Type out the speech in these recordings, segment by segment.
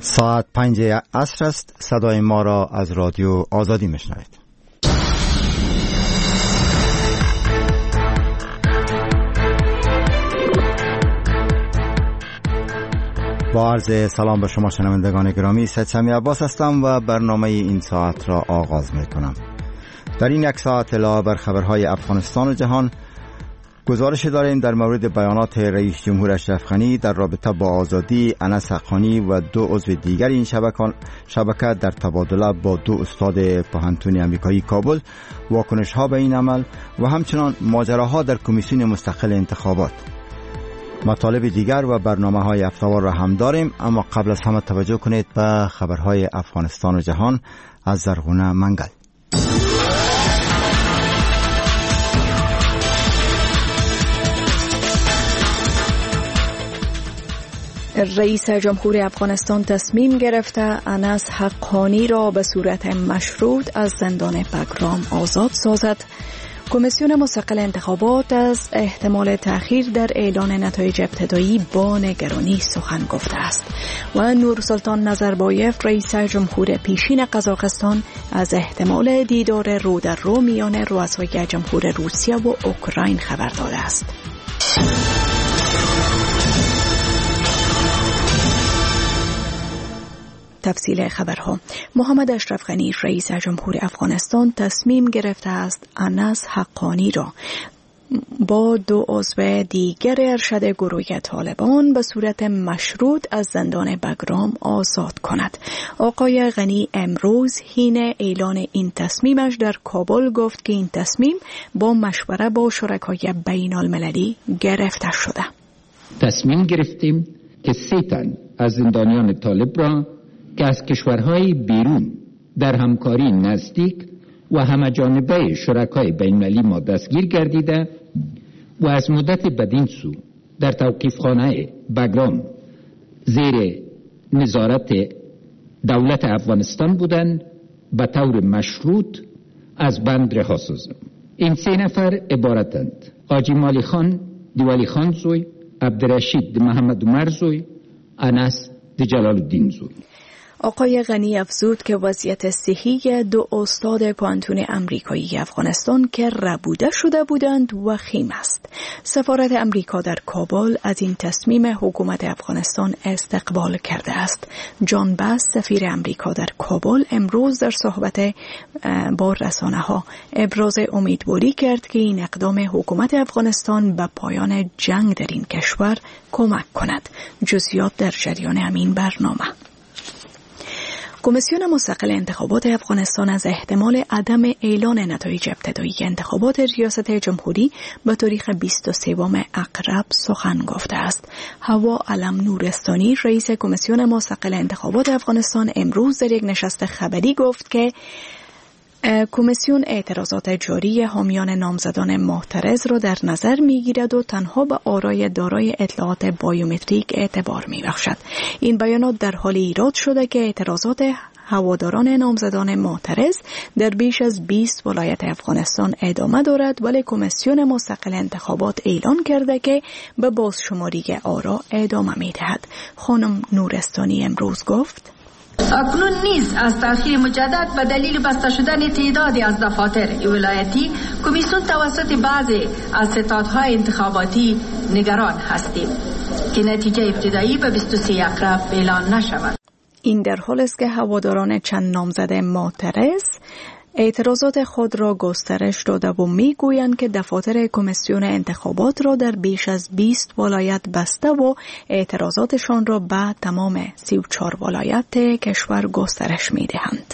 ساعت 5 عصر است. صدای ما را از رادیو آزادی میشنوید. با عرض سلام به شما شنوندگان گرامی، سید سمی عباس هستم و برنامه این ساعت را آغاز میکنم. در این یک ساعت علاوه بر خبرهای افغانستان و جهان، گزارش داریم در مورد بیانات رئیس جمهور اشرف غنی در رابطه با آزادی انس حقانی و 2 عضو دیگر این شبکه در تبادله با 2 استاد پوهنتون آمریکایی کابل، واکنش ها به این عمل و همچنان ماجراها در کمیسیون مستقل انتخابات. مطالب دیگر و برنامه‌های هفته‌وار را هم داریم، اما قبل از همه توجه کنید به خبرهای افغانستان و جهان از زرغونه منگل. رئیس جمهور افغانستان تصمیم گرفته انس حقانی را به صورت مشروط از زندان بگرام آزاد سازد. کمیسیون مستقل انتخابات از احتمال تأخیر در اعلان نتایج ابتدایی با نگرانی سخن گفته است و نورسلطان نظربایف رئیس جمهور پیشین قزاقستان از احتمال دیدار رو در رو میان رؤسای جمهور روسیه و اوکراین خبر داده است. تفصیل خبرها. محمد اشرف غنی رئیس جمهور افغانستان تصمیم گرفته است انس حقانی را با 2 عضو دیگر ارشد گروه طالبان به صورت مشروط از زندان بگرام آزاد کند. آقای غنی امروز حین اعلان این تصمیمش در کابل گفت که این تصمیم با مشوره با شرکای بین المللی گرفته شده. تصمیم گرفتیم که 3 تن از زندانیان طالب را که از کشورهای بیرون در همکاری نزدیک و همه‌جانبه شرکای بین‌المللی ما دستگیر گردیده و از مدت بدین سو در توقیفخانه بگرام زیر نظارت دولت افغانستان بودند به طور مشروط از بند رها سازم. این 3 نفر عبارتند: حاجی مالی خان دیوالی خان زوی، عبدالرشید محمد عمر زوی، انس جلال الدین زوی. آقای غنی افزود که وضعیت صحی 2 استاد پوهنتون آمریکایی افغانستان که ربوده شده بودند وخیم است. سفارت آمریکا در کابل از این تصمیم حکومت افغانستان استقبال کرده است. جان باس سفیر آمریکا در کابل امروز در صحبت با رسانه‌ها ابراز امیدواری کرد که این اقدام حکومت افغانستان به پایان جنگ در این کشور کمک کند. جزئیات در جریان همین برنامه. کمیسیون مستقل انتخابات افغانستان از احتمال عدم اعلان نتایج ابتدایی انتخابات ریاست جمهوری به تاریخ 23 اقرب سخن گفته است. هوا علم نورستانی رئیس کمیسیون مستقل انتخابات افغانستان امروز در یک نشست خبری گفت که کمیسیون اعتراضات جاری حامیان نامزدان معترض را در نظر می‌گیرد و تنها به آرای دارای اطلاعات بایومتریک اعتبار می‌بخشد. این بیانات در حال ایراد شده که اعتراضات هواداران نامزدان معترض در بیش از 20 ولایت افغانستان ادامه دارد، ولی کمیسیون مستقل انتخابات اعلان کرده که به بازشماری آرا ادامه می‌دهد. خانم نورستانی امروز گفت: اکنون نیز از تأخیر مجدد به دلیل بسته شدن تعدادی از دفاتر ولایتی کمیسیون توسط بعضی از ستادهای انتخاباتی نگران هستیم که نتیجه ابتدایی به 23 اقرب اعلان نشود. این در حال است که هواداران چند نامزد معترض اعتراضات خود را گسترش داده و میگویند که دفاتر کمیسیون انتخابات را در بیش از 20 ولایت بسته و اعتراضاتشان را به تمام 34 ولایت کشور گسترش میدهند.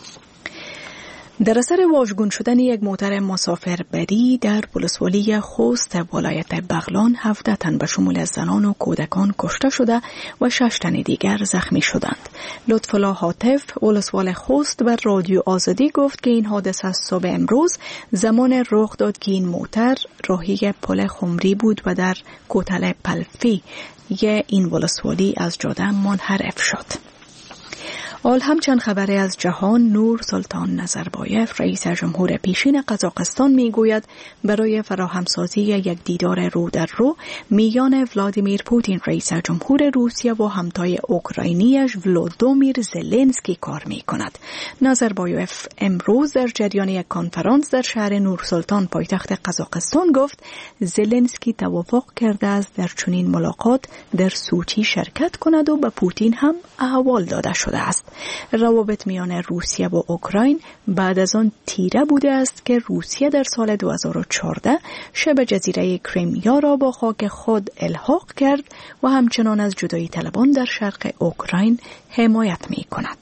در اثر واژگون شدن یک موتر مسافربری در ولسوالی خوست ولایت بغلان 17 تن به شمول زنان و کودکان کشته شده و 6 تن دیگر زخمی شدند. لطفالله حاطف ولسوال خوست بر رادیو آزادی گفت که این حادثه از صبح امروز زمان رخ داد که این موتر راهی پل خمری بود و در کوتل پلفی این ولسوالی از جاده منحرف شد. حال همچند خبری از جهان، نور سلطان نظربایف رئیس جمهور پیشین قزاقستان میگوید برای فراهمسازی یک دیدار رو در رو میان ولادیمیر پوتین رئیس جمهور روسیه و همتای اوکراینیش ولودیمیر زلنسکی کار میکند. نظربایف امروز در جریان یک کنفرانس در شهر نور سلطان پایتخت قزاقستان گفت زلنسکی توافق کرده است در چنین ملاقات در سوچی شرکت کند و به پوتین هم احوال داده شده است. روابط میان روسیه و اوکراین بعد از آن تیره بوده است که روسیه در سال 2014 شبه جزیره کریمیا را با خاک خود الحاق کرد و همچنان از جدایی طلبان در شرق اوکراین حمایت می کند.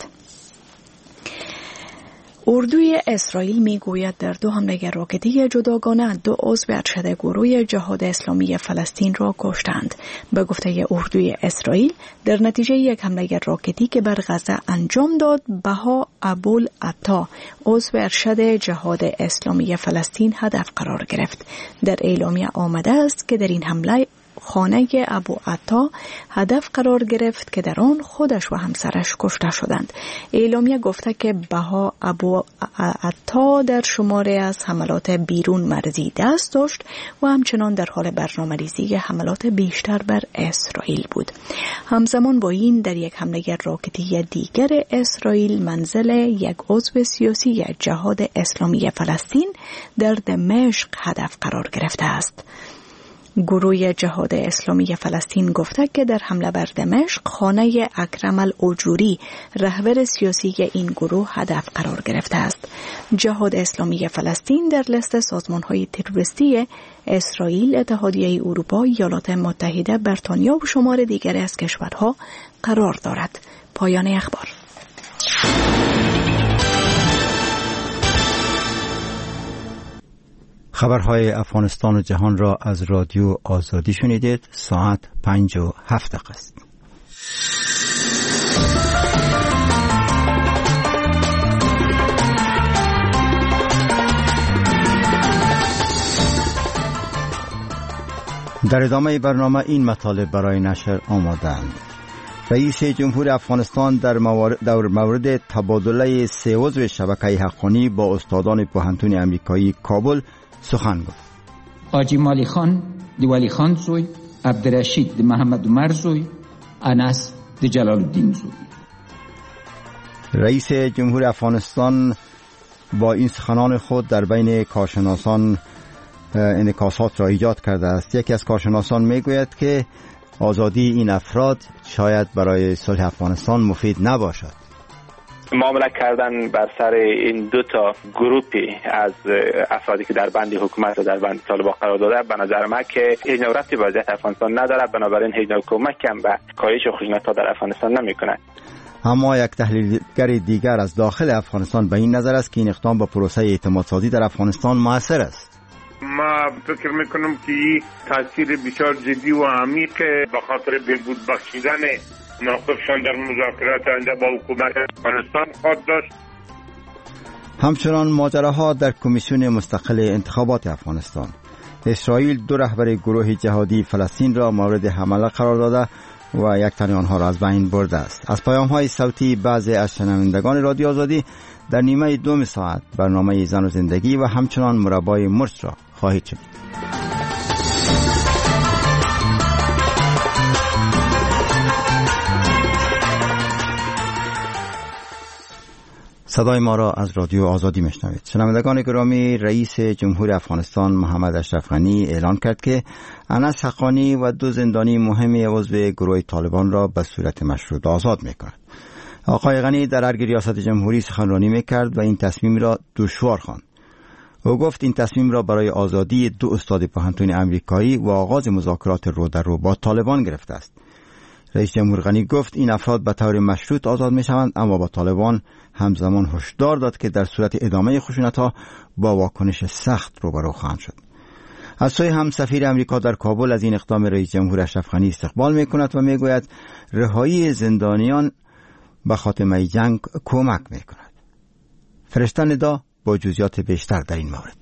اردوی اسرائیل میگوید در 2 حمله راکتی جداگانه 2 عضو ارشد گروه جهاد اسلامی فلسطین را کشتند. به گفته اردوی اسرائیل در نتیجه یک حمله راکتی که بر غزه انجام داد، بها ابوالعطا عضو ارشد جهاد اسلامی فلسطین هدف قرار گرفت. در اعلامیه آمده است که در این حمله خانه ابو عطا هدف قرار گرفت که در آن خودش و همسرش کشته شدند. اعلامیه گفته که بها ابو عطا در شماره از حملات بیرون مرزی دست داشت و همچنان در حال برنامه‌ریزی حملات بیشتر بر اسرائیل بود. همزمان با این در یک حمله راکتی دیگر اسرائیل منزل یک عضو سیاسی جهاد اسلامی فلسطین در دمشق هدف قرار گرفته است. گروه جهاد اسلامی فلسطین گفته که در حمله بر دمشق خانه اکرم الاجوری رهبر سیاسی این گروه هدف قرار گرفته است. جهاد اسلامی فلسطین در لیست سازمان‌های تروریستی اسرائیل، اتحادیه اروپا، ایالات متحده، بریتانیا و شمار دیگر از کشورها قرار دارد. پایان اخبار. خبرهای افغانستان و جهان را از رادیو آزادی شنیدید. ساعت 5:07 است. در ادامه برنامه این مطالب برای نشر آماده‌اند. رئیس جمهور افغانستان در مورد تبادله 3 عضو شبکه حقانی با استادان پوهنتون امریکایی کابل سخن گفت. حاجی مالی خان دی ولی خان زوی، عبدالرشید دی محمد عمر زوی، انس دی جلال الدین زوی. رئیس جمهور افغانستان با این سخنان خود در بین کارشناسان انعکاسات را ایجاد کرده است. یکی از کارشناسان میگوید که آزادی این افراد شاید برای صلح افغانستان مفید نباشد. معامله کردن بر سر این 2 گروپی از افرادی که در بند حکومت و در بند طالبان قرار داده به نظر من که هیچ نوع ربطی به وضعیت افغانستان نداره، بنابراین هیچ نوع کمک هم به کاهش خشونت‌ها در افغانستان نمی‌کنه. اما یک تحلیلگر دیگر از داخل افغانستان به این نظر است که این اقدام با پروسه اعتمادسازی در افغانستان موثر است. ما فکر میکنم که این تاثیر بسیار جدی و عمیق به خاطر بهبود بخشیدن موقفشان در مذاکرات آینده با حکومت افغانستان خواهد داشت. همچنان ماجراها در کمیسیون مستقل انتخابات افغانستان. اسرائیل 2 رهبر گروه جهادی فلسطین را مورد حمله قرار داده و یک تن آنها را از بین برده است. از پیام‌های صوتی بعضی از شنوندگان رادیو آزادی در نیمه 2 ساعت برنامه زن و زندگی و همچنان مربای مرچ را خواهید شنید. صدای ما را از رادیو آزادی میشنوید. شنوندگان گرامی، رئیس جمهور افغانستان محمد اشرف غنی اعلان کرد که انس حقانی و 2 زندانی مهم عضو گروه طالبان را به صورت مشروط آزاد میکند. آقای غنی در ارگ ریاست جمهوری سخنرانی میکرد و این تصمیم را دشوار خواند. او گفت این تصمیم را برای آزادی 2 استاد پوهنتون امریکایی و آغاز مذاکرات رو در رو با طالبان گرفته است. رئیس جمهور غنی گفت این افراد به طور مشروط آزاد می شوند، اما با طالبان همزمان هشدار داد که در صورت ادامه خشونت‌ها با واکنش سخت روبرو خواهند شد. از سوی هم سفیر امریکا در کابل از این اقدام رئیس جمهور اشرف غنی استقبال می کند و می گوید رهایی زندانیان به خاتمه جنگ کمک می کند. فرشته ندا با جزئیات بیشتر در این مورد.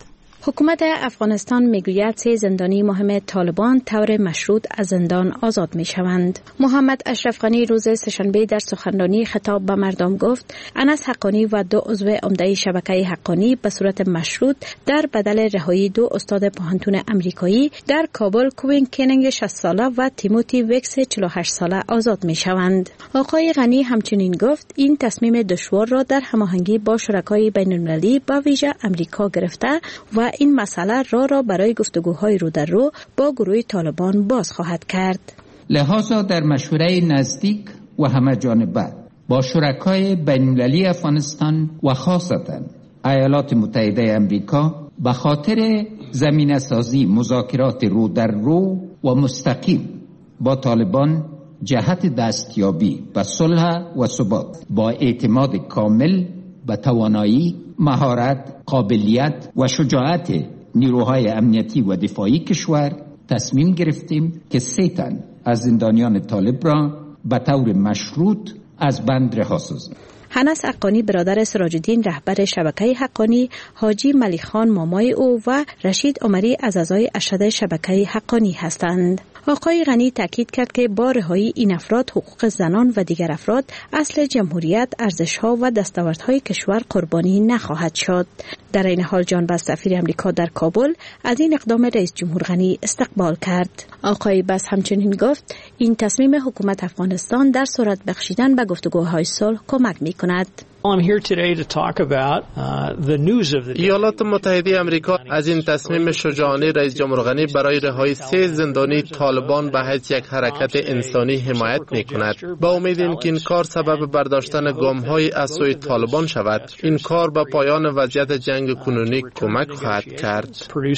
حکومت افغانستان میگوید 3 زندانی مهم طالبان طور مشروط از زندان آزاد میشوند. محمد اشرف غنی روز سه‌شنبه در سخنرانی خطاب به مردم گفت انس حقانی و 2 عضو عمده شبکه حقانی به صورت مشروط در بدل رهایی 2 استاد پوهنتون امریکایی در کابل، کوین کنینگ 60 ساله و تیموتی وکس 48 ساله آزاد میشوند. آقای غنی همچنین گفت این تصمیم دشوار را در هماهنگی با شرکای بین‌المللی با ویژه امریکا گرفته و این مسئله را برای گفتگوهای رو در رو با گروه طالبان باز خواهد کرد. لذا در مشوره نزدیک و همه جانبه با شرکای بین‌المللی افغانستان و خاصتاً ایالات متحده امریکا به خاطر زمینه سازی مذاکرات رو در رو و مستقیم با طالبان جهت دستیابی به صلح و ثبات با اعتماد کامل به توانایی، مهارت، قابلیت و شجاعت نیروهای امنیتی و دفاعی کشور تصمیم گرفتیم که 3 تن از زندانیان طالب را به طور مشروط از بند رها سازیم. انس حقانی برادر سراج الدین رهبر شبکه حقانی، حاجی ملیک خان مامای او و رشید عمری از اعضای ارشد شبکه حقانی هستند. آقای غنی تاکید کرد که با رهایی این افراد حقوق زنان و دیگر افراد اصل جمهوریت، ارزش‌ها و دستاوردهای کشور قربانی نخواهد شد. در این حال جان بس سفیر امریکا در کابل از این اقدام رئیس جمهور غنی استقبال کرد. آقای بس همچنین گفت این تصمیم حکومت افغانستان در سرعت بخشیدن به گفتگوهای صلح کمک می‌کند. ایالات متحده آمریکا از این تصمیم شجاعانه رئیس جمهور غنی برای رهایی 3 زندانی طالبان به حیث یک حرکت انسانی حمایت می‌کند. با امید اینکه این کار سبب برداشتن گام‌های از سوی طالبان شود. این کار به پایان وضعیت جنگ کنونی کمک خواهد کرد.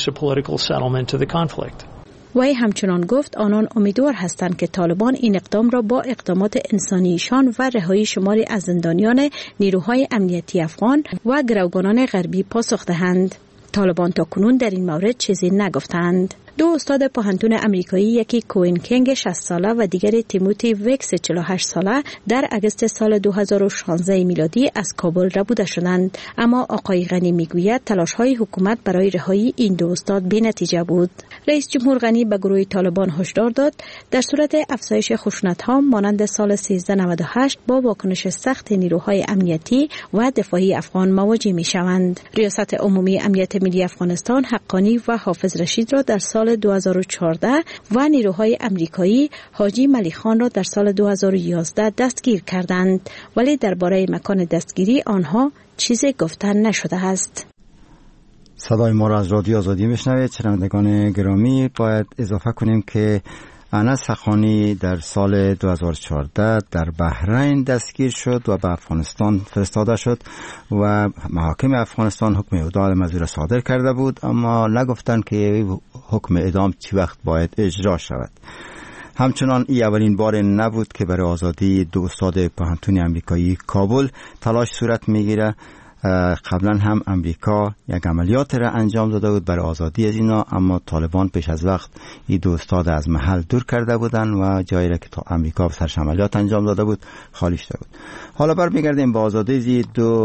وی همچنان گفت آنان امیدوار هستند که طالبان این اقدام را با اقدامات انسانیشان و رهایی شماری از زندانیان نیروهای امنیتی افغان و گروگانان غربی پاسخ دهند. طالبان تا کنون در این مورد چیزی نگفتند. 2 استاد پوهنتون امریکایی، یکی کوین کنگ 60 ساله و دیگری تیموتی وکس 48 ساله در اگست سال 2016 میلادی از کابل ربوده شدند، اما آقای غنی میگوید تلاش‌های حکومت برای رهایی این 2 استاد بی‌نتیجه بود. رئیس جمهور غنی به گروه طالبان هشدار داد در صورت افزایش خشونت‌ها مانند سال 1398 با واکنش سخت نیروهای امنیتی و دفاعی افغان مواجه می‌شوند. ریاست عمومی امنیت ملی افغانستان حقانی و حافظ رشید را در سال 2014 و نیروهای امریکایی حاجی ملیک خان را در سال 2011 دستگیر کردند، ولی درباره مکان دستگیری آنها چیزی گفتن نشده است. صدای ما را از رادیو آزادی میشنوید. شنوندگان گرامی، باید اضافه کنیم که انس حقانی در سال 2014 در بحرین دستگیر شد و به افغانستان فرستاده شد و محاکم افغانستان حکم اعدام از او صادر کرده بود، اما نگفتند که حکم اعدام چی وقت باید اجرا شود. همچنان این اولین بار نبود که برای آزادی 2 استاد پوهنتون امریکایی کابل تلاش صورت میگیره. قبلا هم امریکا یک عملیات را انجام داده بود برای آزادی از اینا، اما طالبان پیش از وقت این 2 استاد از محل دور کرده بودن و جایی را که امریکا سرش عملیات انجام داده بود خالی شده بود. حالا برمیگردیم با آزادی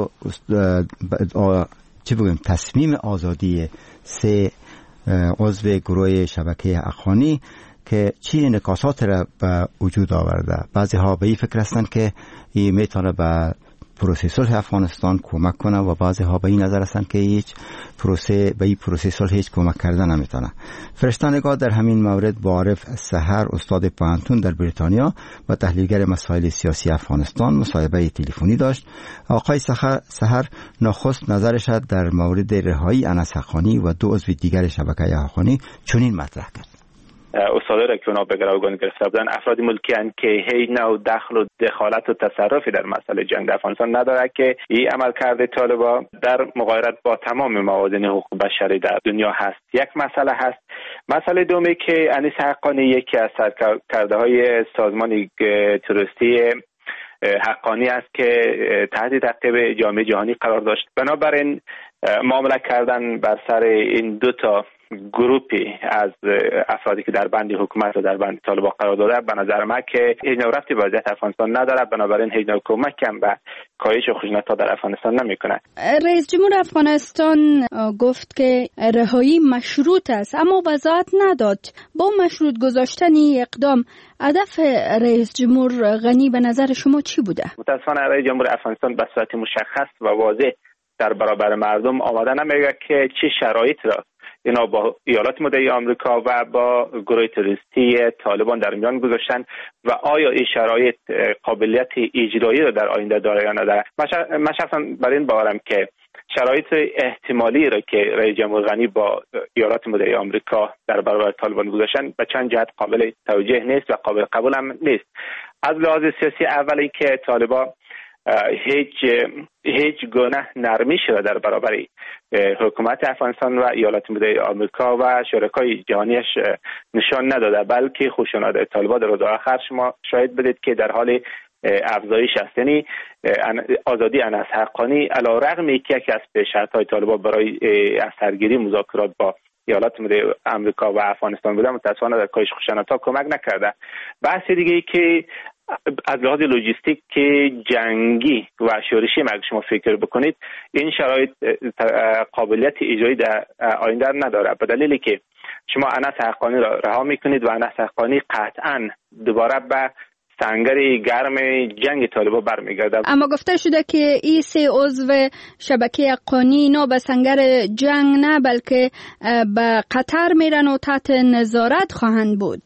تصمیم آزادی 3 عضو گروه شبکه حقانی که چی انعکاسات را به وجود آورده. بعضی ها به این فکر هستند که این میتونه به پروسه صلح افغانستان کمک کنه و بعضی ها به این نظر هستند که هیچ پروسه صلح هیچ کمک کرده نمیتونه. فرشته‌نگار در همین مورد با عارف سحر استاد پوهنتون در بریتانیا و تحلیلگر مسائل سیاسی افغانستان مصاحبه تلفنی داشت. آقای سحر نخست نظرش در مورد رهایی انس حقانی و 2 عضو دیگر شبکه حقانی چنین مطرح کرد. استادایی را که اونا به گروگان گرفته بودن افراد ملکی هستند که هیچ نوع دخل و دخالت و تصرفی در مسئله جنگ در افغانستان نداره که این عملکرد طالبان در مغایرت با تمام موازین حقوق بشری در دنیا هست. یک مسئله هست. مسئله دومی که انیس حقانی یکی از سرکرده‌های سازمان تروریستی حقانی است که تحت تعقیب جامعه جهانی قرار داشت. بنابراین معامله کردن بر سر این 2 گروپی از افرادی که در بند حکومت و در بند طالبان قرار داده، به نظر من که هیچ نوع ربطی به وضعیت افغانستان نداره، بنابراین هیچ نوع کمک هم به کاهش خشونت‌ها در افغانستان نمیکنه. رئیس جمهور افغانستان گفت که رهایی مشروط است، اما وضاحت نداد. با مشروط گذاشتن اقدام هدف رئیس جمهور غنی به نظر شما چی بوده؟ متاسفانه رئیس جمهور افغانستان به صورت مشخص و واضح در برابر مردم آماده نمیگه که چه شرایط را اینا با ایالات متحده آمریکا و با گروه تروریستی طالبان در میان گذاشتن و آیا این شرایط قابلیت اجرایی را در آینده داره یا نداره. من شخصا بر این باورم که شرایط احتمالی را که رئیس جمهور غنی با ایالات متحده آمریکا در برابر طالبان گذاشتن به چند جهت قابل توجیه نیست و قابل قبول هم نیست. از لحاظ سیاسی، اولی که طالبان هیچ گونه نرمیش را در برابر حکومت افغانستان و ایالات متحده آمریکا و شرکای جهانیش نشان نداده، بلکه خشونت طالبان در روز آخر شما شاهد بدید که در حال افزایش است. یعنی آزادی انس حقانی علیرغم یکی از شرط‌های طالبان برای از سرگیری مذاکرات با ایالات متحده آمریکا و افغانستان بوده، متأسفانه در کاهش خشونت‌ها کمک نکرده. بحث دیگه ای که از لحاظ لوجستیک که جنگی و شورشی اگه شما فکر بکنید، این شرایط قابلیت اجرایی در آینده نداره، به دلیلی که شما انس حقانی را رها میکنید و انس حقانی قطعا دوباره به سنگر گرم جنگ طالبان برمیگرده. اما گفته شده که این 3 عضو شبکه حقانی اینا به سنگر جنگ نه بلکه به قطر میرن و تحت نظارت خواهند بود.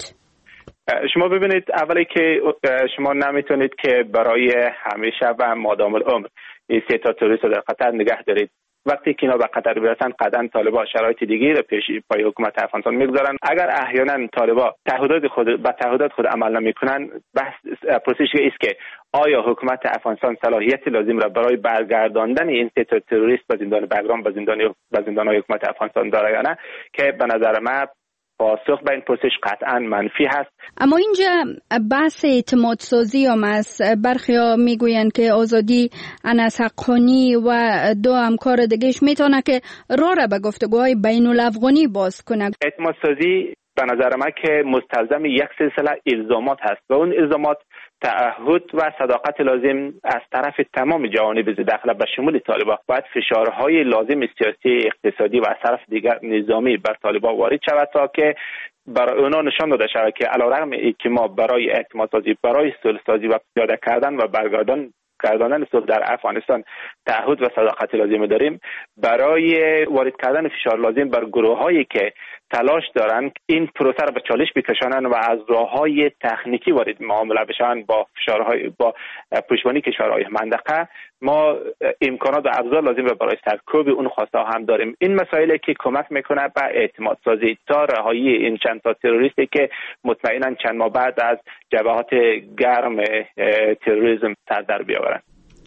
شما ببینید، اولی که شما نمیتونید که برای همیشه و مادام العمر این 3 تا تروریست در قطر نگه دارید. وقتی که اینا به قطر برسن قطعا طالبان شرایط دیگری را پیش پای حکومت افغانستان میگذارن. اگر احیانا طالبان تعهدات خود عمل نمیکنن، بحث پرسش است که آیا حکومت افغانستان صلاحیت لازم را برای برگرداندن این 3 تا تروریست به زندان بگرام به زندان‌های حکومت افغانستان داره یا نه، که به نظر من پاسخ به این پرسش قطعا منفی هست. اما اینجا بحث اعتماد سازی هم است. برخیا میگویند که آزادی انس حقانی و 2 همکار دیگهش میتونه که راه را به گفتگوهای بین الافغانی باز کنه. اعتماد سازی به نظر من که مستلزم یک سلسله الزامات هست و اون الزامات تعهد و صداقت لازم از طرف تمام جوانب داخل به شمول طالبان. باید فشارهای لازم سیاسی، اقتصادی و از طرف دیگر نظامی بر طالبان وارد شود تا که برای اونا نشان داده شود که علیرغم اینکه ما برای اعتماد سازی، برای صلح سازی و پیاده کردن و برگرداندن صلح در افغانستان تعهد و صداقت لازم داریم، برای وارد کردن فشار لازم بر گروه‌هایی که تلاش دارند این پروسه را به چالش بکشانند و از راه‌های تکنیکی وارد معامله بشن با پشتیبانی کشورهای منطقه، ما امکانات و ابزار لازم را برای سرکوب اون خواسته هم داریم. این مسائلی که کمک میکنه به اعتماد سازی تا رهایی این چند تا تروریستی که مطمئنا چند ماه بعد از جبهات گرم تروریسم سر در بیاورند.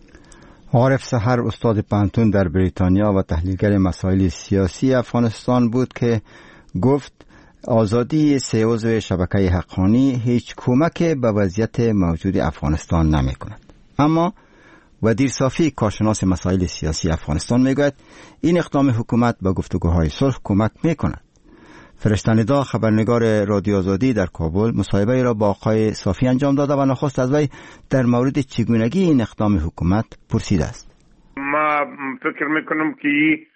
عارف سحر، استاد پانتون در بریتانیا و تحلیلگر مسائل سیاسی افغانستان بود که گفت آزادی 3 عضو شبکه حقانی هیچ کمک به وضعیت موجود افغانستان نمی کند. اما ودیر صافی، کارشناس مسائل سیاسی افغانستان، میگوید این اقدام حکومت به گفتگوهای صلح کمک می کند. فرشته ندا، خبرنگار رادیو آزادی در کابل، مصاحبه را با آقای صافی انجام داده و نخست از وی در مورد چگونگی این اقدام حکومت پرسیده است. ما فکر میکنم که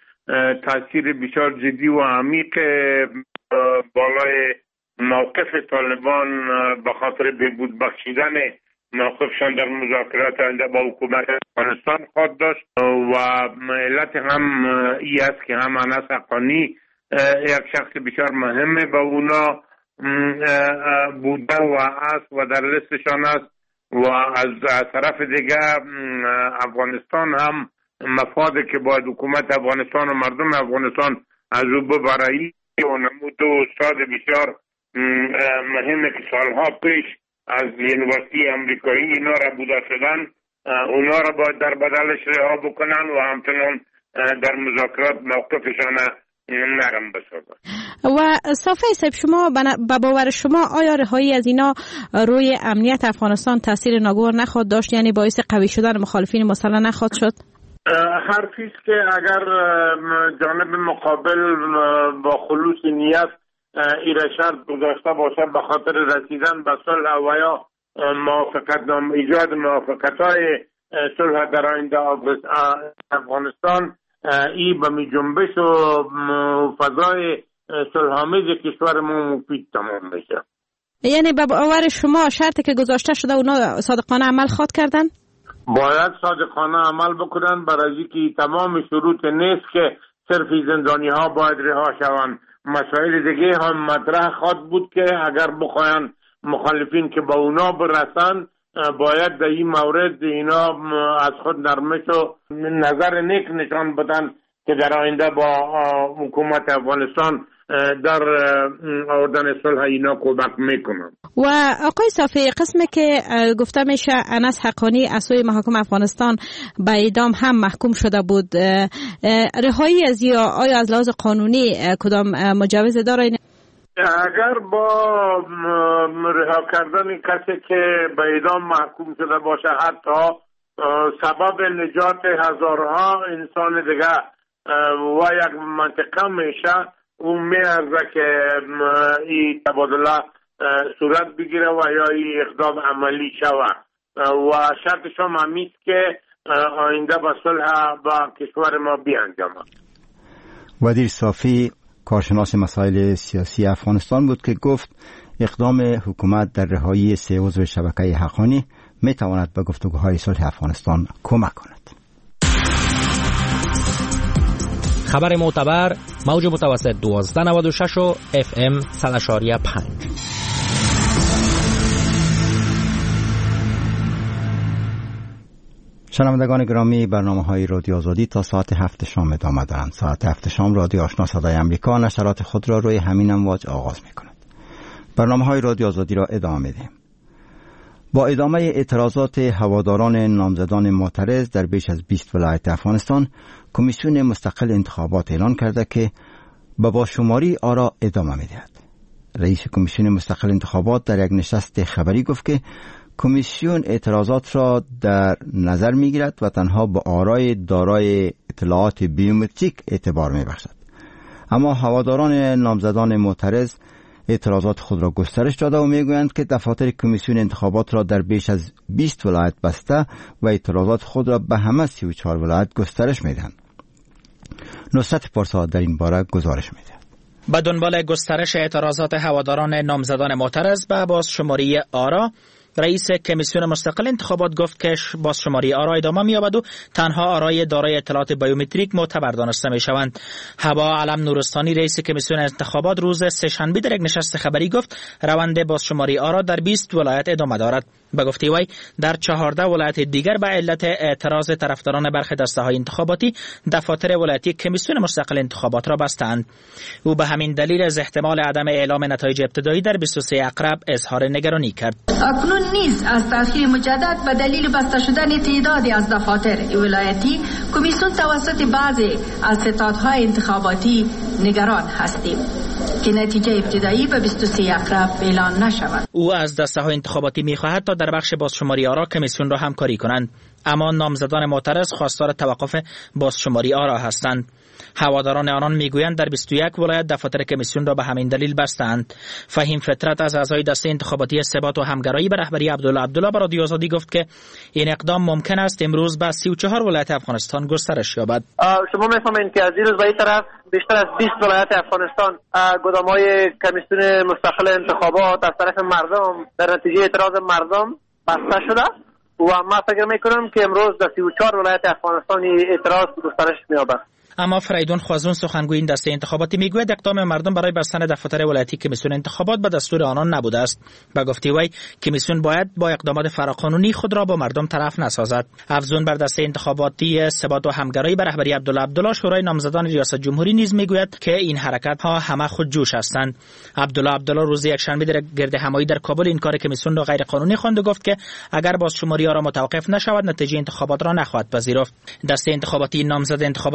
تاثیر بسیار جدی و عمیق بالای موقف طالبان به خاطر بهبود بخشیدن موقفشان در مذاکرات آینده با حکومت افغانستان خواهد داشت و علت هم ای است که هم انس حقانی یک شخص بسیار مهمه به اونا بوده و است و در لیستشان است و از طرف دیگه افغانستان هم مفاده که باید حکومت افغانستان و مردم افغانستان از او ببرایی و نمود استاد بسیار مهمه که سالها پیش از یونیورسیتی امریکایی اینا را بوده شدن، اونا را باید در بدلش رها بکنن و همچنان در مذاکرات موقفشان نرم بسازن. و صافی صاحب، شما به باور شما آیا رهایی از اینا روی امنیت افغانستان تاثیر ناگوار نخواهد داشت، یعنی باعث قوی شدن مخالفین مسلح نخواهد شد؟ حرفی است که اگر جانب مقابل با خلوص نیت ایره شرط گذاشته باشه به خاطر رسیدن به صلح و یا ایجاد موافقت‌های صلح در آینده افغانستان، ای به می جنبش و فضای صلح‌آمیز کشورمون مفید تمام میشه. یعنی به باور شما شرطی که گذاشته شده اونا صادقانه عمل خواهد کردن؟ باید صادقانه عمل بکنن، برای اینکه تمام شروط نیست که صرف زندانی ها باید رها شوند. مسائل دیگه هم مطرح خواهد بود که اگر بخواین مخالفین که با اونا برسن، باید در این مورد اینا از خود نرمش و نظر نیک نشان بدن که در آینده با حکومت افغانستان در آوردن صلح اینا کمک میکنن. و آقای صافی، قسمی که گفته میشه انس حقانی از سوی محاکم افغانستان به اعدام هم محکوم شده بود، رهایی از یا آیا از لحاظ قانونی کدام مجوز داره؟ اگر با رها کردن کسی که به اعدام محکوم شده باشه حتی سبب نجات هزارها انسان دیگه و یک منطقه میشه، اون میارزه که این تبادله صورت بگیره و یا این اقدام عملی شوه و شرطش هم همیست که آینده به صلح با کشور ما بیانجامه. ودیر صافی کارشناس مسائل سیاسی افغانستان بود که گفت اقدام حکومت در رهایی 3 عضو شبکه حقانی می تواند به گفتگوهای صلح افغانستان کمک کند. خبر معتبر، موج متوسط 1296 و FM 100.5. شنوندگان گرامی، برنامه‌های رادیو آزادی تا ساعت 7 شام ادامه دارند. ساعت 7 شام رادیو آشنا صدای امریکا نشرات خود را روی همین امواج آغاز می‌کند. برنامه‌های رادیو آزادی را ادامه می‌دهیم. با ادامه اعتراضات هواداران نامزدان معترض در بیش از 20 ولایت افغانستان، کمیسیون مستقل انتخابات اعلان کرده که به بازشماری آرا ادامه می‌دهد. رئیس کمیسیون مستقل انتخابات در یک نشست خبری گفت که کمیسیون اعتراضات را در نظر می‌گیرد و تنها به آرای دارای اطلاعات بیومتریک اعتبار می‌بخشد. اما هواداران نامزدان معترض اعتراضات خود را گسترش داده و میگویند که دفاتر کمیسیون انتخابات را در بیش از 20 ولایت بسته و اعتراضات خود را به همه 34 ولایت گسترش میدهند. نصرت پارسا در این باره گزارش میدهد. به دنبال گسترش اعتراضات هواداران نامزدان معترض به بازشماری آرا، رئیس کمیسیون مستقل انتخابات گفت که بازشماری آرا ادامه می‌یابد و تنها آرای دارای اطلاعات بیومتریک معتبر دانسته می‌شوند. هوا علم نورستانی، رئیس کمیسیون انتخابات، روز سه‌شنبه در یک نشست خبری گفت روند بازشماری آرا در 20 ولایت ادامه دارد. به گفته وی در 14 ولایت دیگر به علت اعتراض طرفداران برخی دسته‌های انتخاباتی دفاتر ولایتی کمیسیون مستقل انتخابات را بستند. او به همین دلیل از احتمال عدم اعلام نتایج ابتدایی در 23 عقرب اظهار نگرانی کرد. اکنون نیز از تأخیر مجدد به دلیل بسته شدن تعدادی از دفاتر ولایتی کمیسیون توسط بعضی از ستادهای انتخاباتی نگران هستیم که نتیجه ابتدایی به 23 عقرب اعلان نشود. او از دسته‌های انتخاباتی می‌خواهد تا در بخش بازشماری آرا کمیسیون را همکاری کنند، اما نامزدان معترض خواستار توقف بازشماری آرا هستند. هواداران آنان میگویند در 21 ولایت دفاتر کمیسیون را به همین دلیل بستند. فهیم فطرت از اعضای دسته انتخاباتی ثبات و همگرایی به رهبری عبدالله به رادیو آزادی گفت که این اقدام ممکن است امروز به 34 ولایت افغانستان گسترش یابد. شما میفهمید که از این روز به این طرف بیشتر از 20 ولایت افغانستان گدام‌های کمیسیون مستقل انتخابات از طرف مردم در نتیجه اعتراض مردم بسته شده و ما فکر میکنم که امروز در 34 ولایت افغانستان اعتراض گسترش می‌یابد. اما فریدون خوازون، سخنگوی این دسته انتخاباتی، میگوید اقدام مردم برای بستن دفاتر ولایتی کمیسیون انتخابات به دستور آنان نبوده است. به گفته وی کمیسیون باید با اقدامات فراقانونی خود را با مردم طرف نسازد. افزون بر دسته انتخاباتی ثبات و همگرایی به رهبری عبدالله شورای نامزدان ریاست جمهوری نیز میگوید که این حرکت ها همه خودجوش هستند. عبدالله روز یکشنبه در گرد همایی در کابل این کار کمیسیون را غیر قانونی خواند و گفت که اگر بازشماری را متوقف نشود نتیجه انتخابات را نخواهد پذیرفت. دسته انتخاباتی نامزد انتخابات ریاست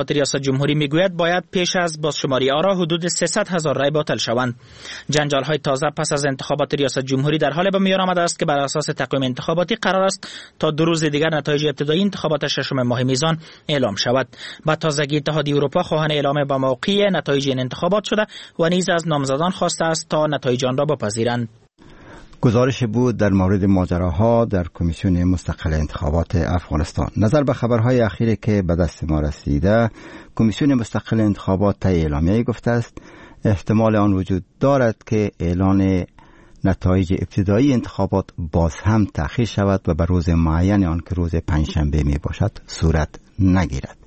جمهوری میگوید باید پیش از بازشماری آرا حدود 300,000 رای باطل شوند. جنجال های تازه پس از انتخابات ریاست جمهوری در حال به میان آمده است که بر اساس تقویم انتخاباتی قرار است تا 2 روز دیگر نتایج ابتدایی انتخابات 6 ماه میزان اعلام شود. با تازگی اتحادیه اروپا خواهان اعلام با موقعی نتایج این انتخابات شده و نیز از نامزدان خواسته است تا نتایج آن را بپذیرند. گزارش بود در مورد ماجراها در کمیسیون مستقل انتخابات افغانستان. نظر به خبرهای اخیری که به دست ما رسیده، کمیسیون مستقل انتخابات طی اعلامیه گفته است احتمال آن وجود دارد که اعلان نتایج ابتدایی انتخابات باز هم تأخیر شود و به روز معین آن که روز پنجشنبه می باشد صورت نگیرد.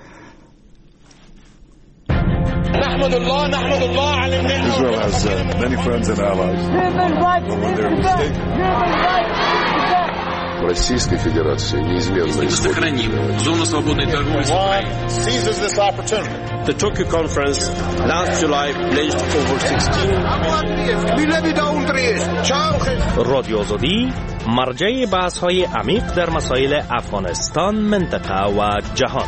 Israel has many friends and allies. When they're mistaken. Российской Федерации неизменно seizes this opportunity. The Tokyo conference last July pledged over 16 رادیو آزادی مرجع بحث‌های عمیق در مسائل افغانستان، منطقه و جهان.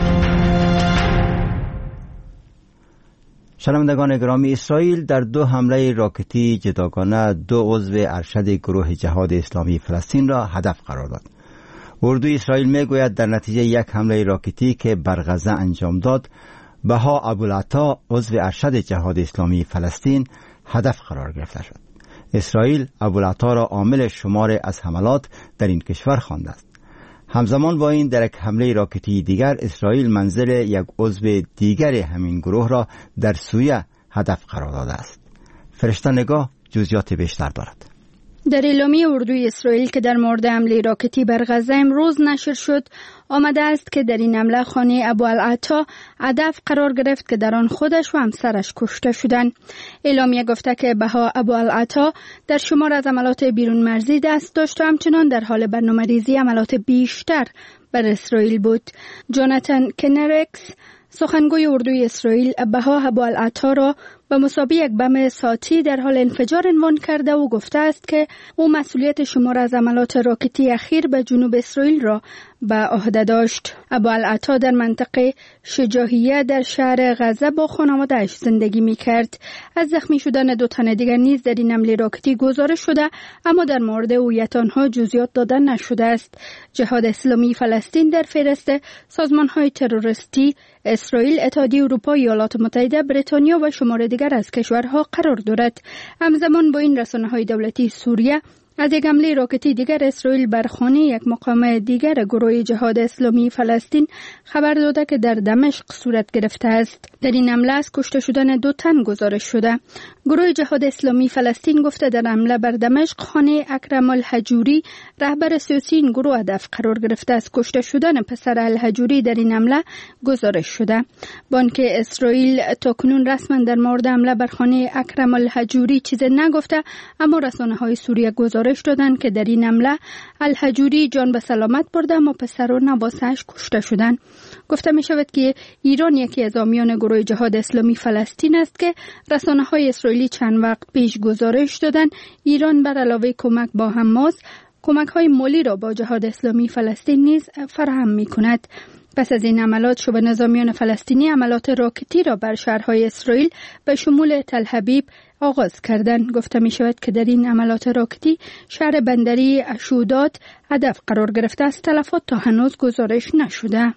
شنوندگان گرامی، اسرائیل در 2 حمله راکتی جداگانه 2 عضو ارشد گروه جهاد اسلامی فلسطین را هدف قرار داد. اردوی اسرائیل میگوید در نتیجه یک حمله راکتی که بر غزه انجام داد، بها ابوالعطا عضو ارشد جهاد اسلامی فلسطین هدف قرار گرفته شد. اسرائیل ابوالعطا را عامل شمار از حملات در این کشور خوانده است. همزمان با این در یک حمله راکتی دیگر اسرائیل منزل یک عضو دیگر همین گروه را در سوریه هدف قرار داده است. فرشته نگاه جزئیات بیشتر دارد. در اعلامیه اردوی اسرائیل که در مورد حمله راکتی بر غزه امروز نشر شد، آمده است که در این حمله خانه ابوالعطا هدف قرار گرفت که در آن خودش و همسرش کشته شدند. اعلامیه گفته که بها ابوالعطا در شمار از عملات بیرون مرزی دست داشت و همچنان در حال برنامه‌ریزی عملات بیشتر بر اسرائیل بود. جوناتان کنرکس، سخنگوی اردوی اسرائیل، بها ابوالعطا را به مسابقه یک بم ساتی در حال انفجار عنوان کرده و گفته است که او مسئولیت شمار از عملات راکتی اخیر به جنوب اسرائیل را به عهده داشت. ابوالعطا در منطقه شجاعیه در شهر غزه با خانواده‌اش زندگی می‌کرد. از زخمی شدن 2 تن دیگر نیز در این حمله راکتی گزارش شده، اما در مورد هویت آنها جزئیات داده نشده است. جهاد اسلامی فلسطین در فهرست سازمان‌های تروریستی اسرائیل، اتحادیه اروپا، ایالات متحده، بریتانیا و شمار دیگر از کشورها قرار دارد. همزمان با این رسانه‌های دولتی سوریه از یک حمله راکتی دیگر اسرائیل بر خانه یک مقام دیگر گروه جهاد اسلامی فلسطین خبر داده که در دمشق صورت گرفته است. در این حمله از کشته شدن 2 تن گزارش شده. گروه جهاد اسلامی فلسطین گفته در حمله بر دمشق خانه اکرم الحجوری، رهبر سیاسی این گروه، هدف قرار گرفته است. کشته شدن پسر الحجوری در این حمله گزارش شده. بانک اسرائیل تاکنون رسما در مورد حمله بر خانه اکرم الحجوری چیزی نگفته، اما رسانه‌های سوریه گزارش دادند که در این حمله الحجوری جان به سلامت برده اما پسر و نواسه‌اش کشته شدند. گفته می شود که ایران یکی از حامیان گروه جهاد اسلامی فلسطین است که رسانه‌های اسرائیلی چند وقت پیش گزارش دادند ایران بر علاوه کمک با حماس، کمک‌های مالی را با جهاد اسلامی فلسطین نیز فراهم می‌کند. پس از این عملات شبه نظامیان فلسطینی عملات راکتی را بر شهرهای اسرائیل به شمول تل حبیب آغاز کردند. گفته می شود که در این عملات راکتی شهر بندری اشوداد هدف قرار گرفته است. تلفات تا هنوز گزارش نشده.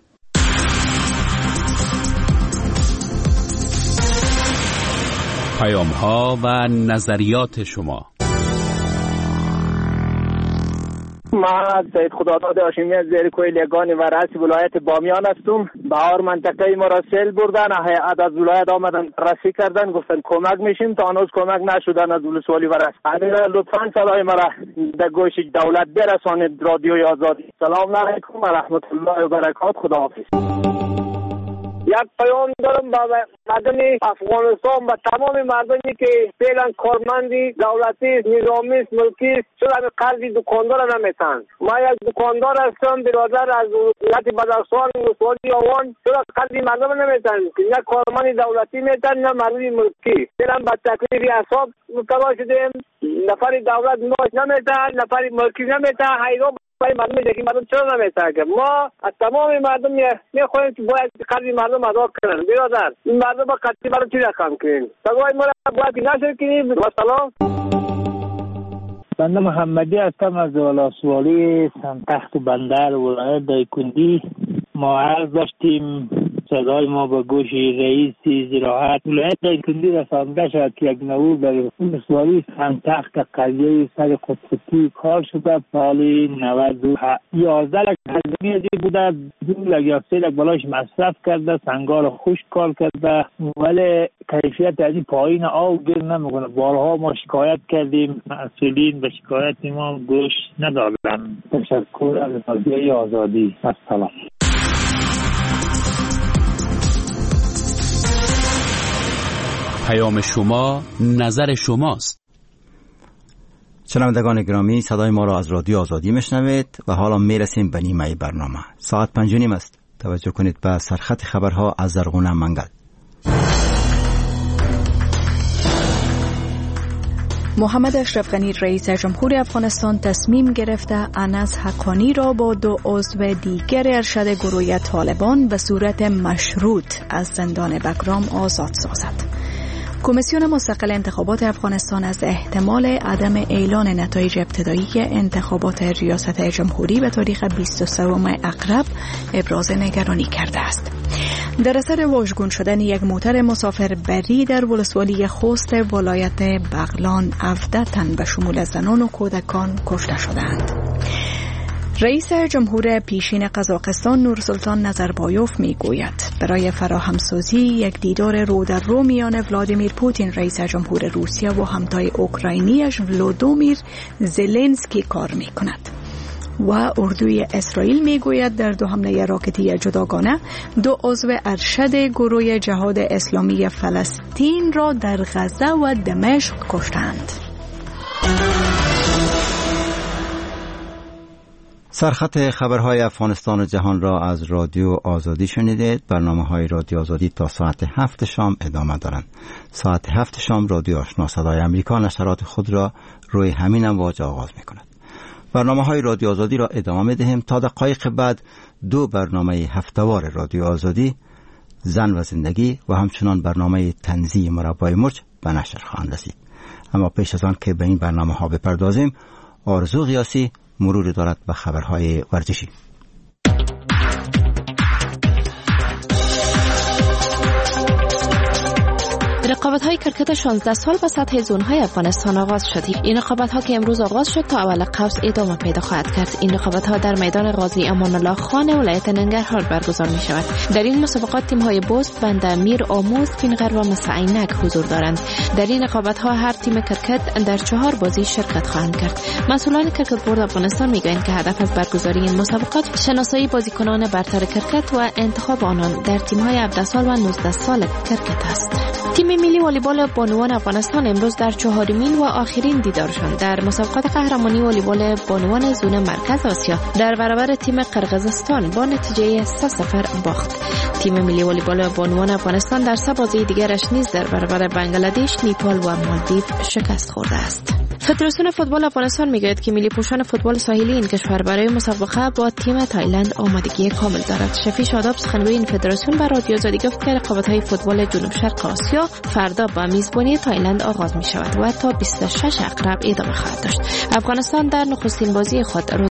پیام‌ها و نظریات شما. من سید خداداد هاشمی از زیرکوی لگانی و رئیس ولایت بامیان هستم. بهار منطقه ما را سیل بردن، هیئت از ولایت آمدن رسی کردن، گفتن کمک میشیم، تا هنوز کمک نشدن از ولسوالی و رس. لطفاً صدای مرا در گوش دولت برسانید. رادیوی آزادی. سلام علیکم و رحمت الله و برکات. خداحافظ. یک پیام دارم با مردم افغانستان و تمام مردمی که فعلا کارمندی دولتی نظامی ملکی چرا به قرضی دکاندار نمیتن. ما یک دکاندار هستم، برادر از ولایت بدخشان ولسوالی آوان، چرا قرضی مردم نمیتن؟ نه کارمند دولتی میتن نه مردم ملکی. فعلا با تکلیف حساب مبتلا شدیم. نفر دولت معاش نمیتن، نفر ملکی نمیتن، حیران مردم دیگه مردم چرا نمیتاگه؟ ما از تمام مردم میخوایم که باید قلب مردم ادا کنن. برادر این مردم با قطعی برای چی رقم کنیم؟ سوای ما باید نشر کنیم. و سلام. بنده محمدی هستم از ولسوالی سنتخت بندر ولایت دایکنډي. ما عرض داشتیم صدای ما به گوش رئیس زراعت ولایت دایکنډي رسانده شد که یک نوور در ولسوالی سنتخت قریه سر قطبی کار شده. سال 11 لک هزینه ازی بوده، 2 لک یا 3 لک بلاش مصرف کرده، سنگار خشک کار کرده ولی کیفیت از این پایین آب گیر نمیکنه. بارها ما شکایت کردیم، مسئولین به شکایت ما گوش ندادن. تشکر از رادیوی آزادی. السلام. پیام شما نظر شماست. شنوندگان گرامی، صدای ما را از رادیو آزادی میشنوید و حالا میرسیم به نیمه برنامه. ساعت 5:30 است. توجه کنید به سرخط خبرها از زرغونه منگل. محمد اشرف غنی رئیس جمهور افغانستان تصمیم گرفته انس حقانی را با 2 عضو دیگر ارشد گروه طالبان به صورت مشروط از زندان بگرام آزاد سازد. کمیسیون مستقل انتخابات افغانستان از احتمال عدم اعلان نتایج ابتدایی انتخابات ریاست جمهوری به تاریخ 23 اکرب ابراز نگرانی کرده است. در اثر واژگون شدن یک موتر مسافربری در ولسوالی خوست ولایت بغلان 17 تن به شمول زنان و کودکان کشته شدند. رئیس جمهور پیشین قزاقستان نورسلطان نظربایوف میگوید برای فراهمسازی یک دیدار رو در رو میان ولادیمیر پوتین رئیس جمهور روسیه و همتای اوکراینیش ولودیمیر زلنسکی کار میکند. و اردوی اسرائیل میگوید در 2 حمله راکتی جداگانه 2 عضو ارشد گروه جهاد اسلامی فلسطین را در غزه و دمشق کشتند. سرخط خبرهای افغانستان و جهان را از رادیو آزادی شنیدید. برنامه‌های رادیو آزادی تا ساعت 7 شام ادامه دارند. ساعت 7 شام رادیو آشنا صدای امریکا نشرات خود را روی همین امواج آغاز می‌کند. برنامه‌های رادیو آزادی را ادامه می‌دهیم تا دقایق بعد 2 برنامه هفته‌وار رادیو آزادی، زن و زندگی و همچنان برنامه طنزی مربای مرچ به نشر خواهند رسید. اما پیش از آن که به این برنامه‌ها بپردازیم، آرزو قیاسی مروری دارد به خبرهای ورزشی. رقابت‌های کرکت 16 سال به سطح زون‌های افغانستان آغاز شد. این رقابت‌ها که امروز آغاز شد تا اول قوس ادامه پیدا خواهد کرد. این رقابت‌ها در میدان قاضی امان الله خان ولایت ننگرهار برگزار می‌شود. در این مسابقات تیم‌های بست، بندامیر، آموز، فینقر و مسعینک حضور دارند. در این رقابت‌ها هر تیم کرکت در 4 بازی شرکت خواهند کرد. مسئولان کرکت بورد افغانستان می‌گویند که هدف از برگزاری این مسابقات شناسایی بازیکنان برتر کرکت و انتخاب آنان در تیم‌های 17 سال و 19 سال کرکت است. تیم ملی والیبال بانوان افغانستان امروز در 4مین و آخرین دیدارشان در مسابقات قهرمانی والیبال بانوان زون مرکز آسیا در برابر تیم قرقیزستان با نتیجه 3-0 باخت. تیم ملی والیبال بانوان افغانستان در 3 بازی دیگرش نیز در برابر بنگلادش، نیپال و مالدیو شکست خورده است. فدراسیون فوتبال افغانستان میگوید که ملی پوشان فوتبال ساحلی این کشور برای مسابقه با تیم تایلند آمادگی کامل دارد. شفیع شاداب سخنگوی این فدراسیون بر رادیو آزادی گفت که رقابت‌های فوتبال جنوب شرق آسیا فردا با میزبانی تایلند آغاز می شود و تا 26 اکرب ادامه خواهد داشت. افغانستان در نخستین بازی خود